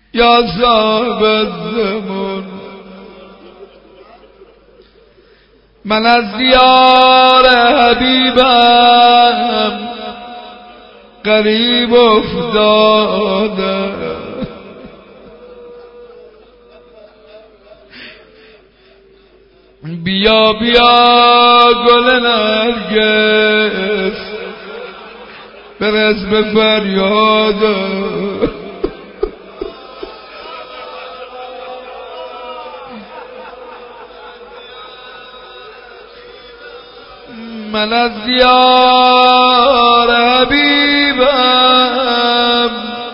یا صاحب الزمان. من از دیار حبیبم غریب افتادم، بیا بیا گل نرگس برس به فریادم. من از دیار حبیبم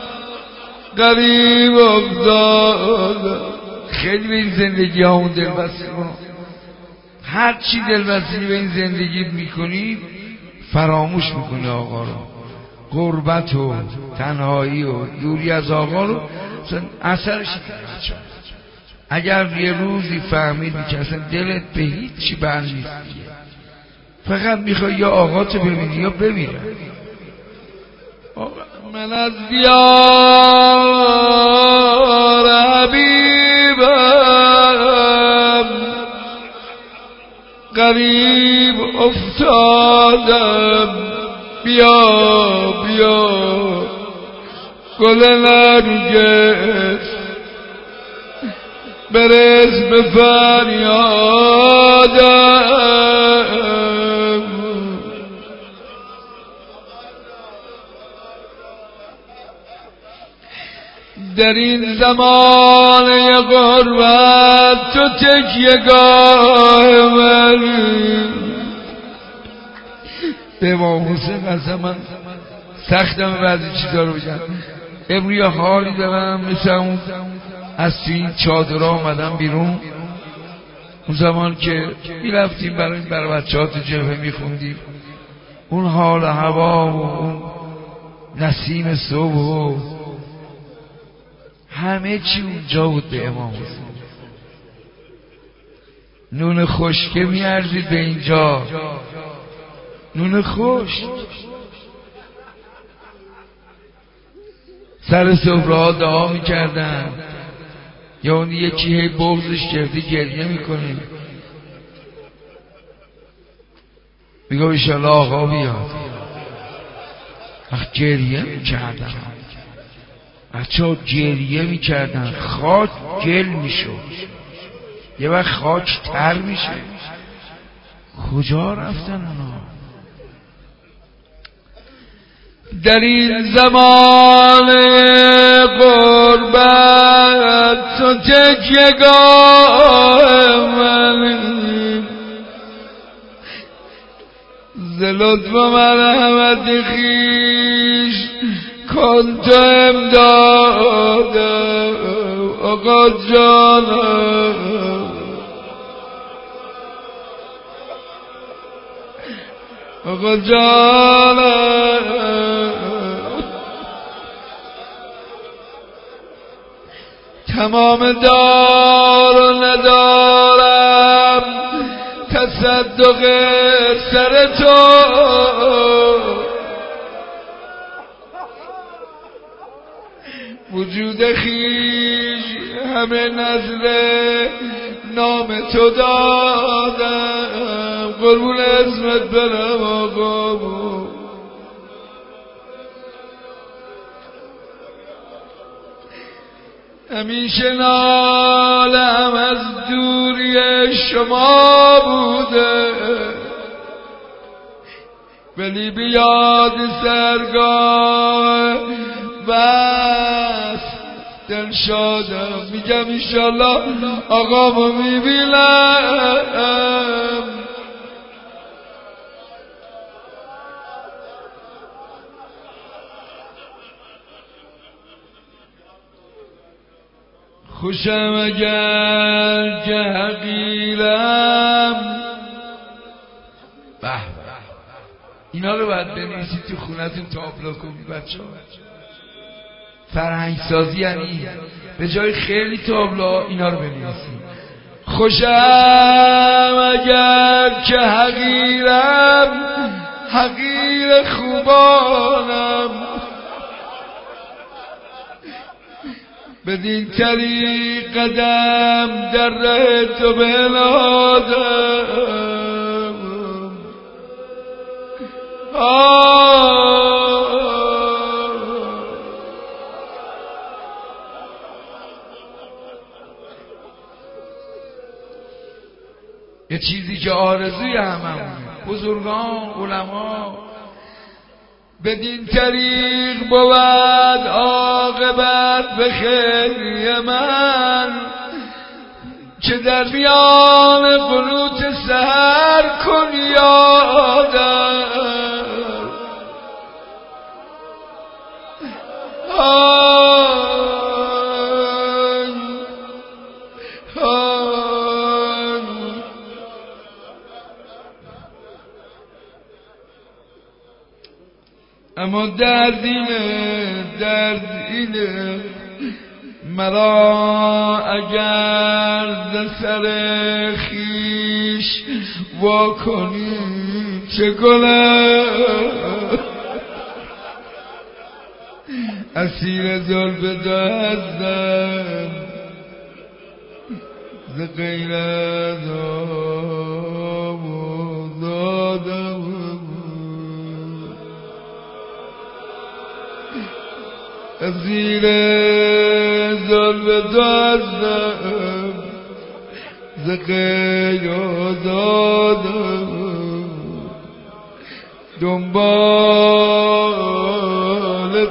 غریب افتادم. خیلی به این زندگی همون دلبسته کن. هر چی دلبستگی به این زندگی میکنی فراموش میکنی آقا رو، غربت و تنهایی و دوری از آقا رو اثرش. اگر یه روزی فهمیدی که اصلا دلت به هیچی بر نیست، فقط میخوای یا آقاتو ببینی یا بمیره. من از دیار حبیبم غریب افتادم، بیا بیا گل نرگس برس به فریادم. در این زمانه غربت تو تکیه‌گاه من. به امام حسین قسم من سختم بعضی چیزا رو بگم. امروز حالی دارم مثل اون از توی این چادرها اومدم بیرون، اون زمان که میرفتیم برای بچه ها تو جبهه میخوندیم، اون حال هوا و اون نسیم صبح و همه چی اونجا بود. به امام حسین نون خشکه میارزید به اینجا، نون خشک سر صبح ها دعا میکردن، یا اون یکی هی بغضش گرفته گریه میکنه، میگه ایشالله آقا بیاد. گریه میکردن بچه ها، گریه میکردن، خاک گل میشد، یه وقت خاک تر میشه. کجا رفتن اونا؟ در این زمان غربت تو تکیه‌گاه منی، ز لطف و مرحمت خویش کن تو امدادم. آقا جانم، آقا جانم، تمام دار و ندارم تصدق سر تو، وجود خویش همه نذر نام تو دادم. قربون اسمت برم آقا. همیشه نالم از دوری شما بوده، ولی بیاد سرگاه بس دل شادم. میگم انشالله آقامو میبینم. خوشم اگر که حقیرم. به اینا رو باید بنویسید تو خونتون تابلو کنید بچه ها. فرهنگ سازی یعنی به جای خیلی تابلو اینا رو بنویسید. خوشم اگر که حقیرم، حقیر خوبانم، بدین طریق قدم در ره تو بنهادم. یه چیزی که آرزوی هممونه، بزرگان علما، بدین طریق بود عاقبت به خیر من، که در میان قنوت سحر کن یادم. اما درد اینه مرا اگر ز سر خویش وا کنی چه کنم؟ اسیر زلف دستم ز غیرت آزادم. اسیر زلف دستم ز غیر آزادم. دنبال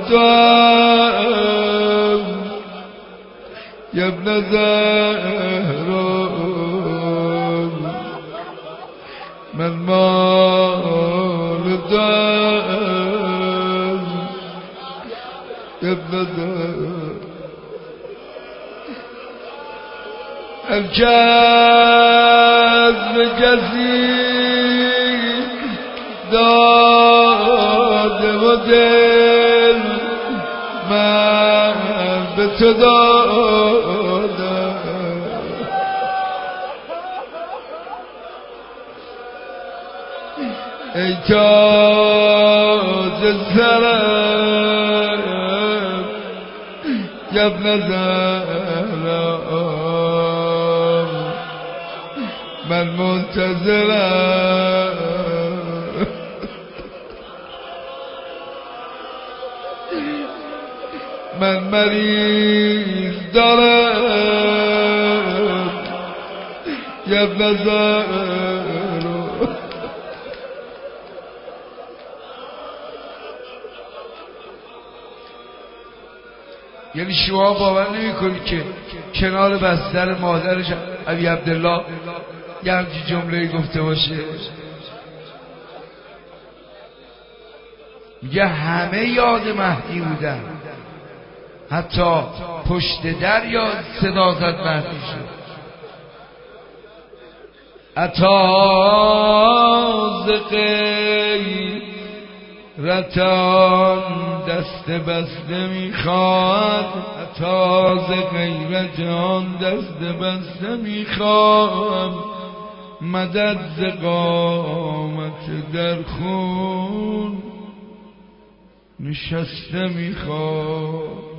توام یا ابن زهرا، من مال توام یا ابن زهرا. الکس به کسی داده و دل من به تو دادم. ای تاج سرم یا ابن زهرا، من منتظرم. من مریض دارم یا ابن زهرا. یعنی شما باور نمی‌کنید که کنار بستر مادرش ابی عبدالله یه همچین جمله گفته باشه؟ میگه همه یاد مهدی بودن، حتی پشت در یاد صدا زد مهدی شد. عطا ز غیرتان دست بسته میخواد، عطا ز غیرتان دست بسته میخواد، مدد ز قامت در خون نشسته میخواد.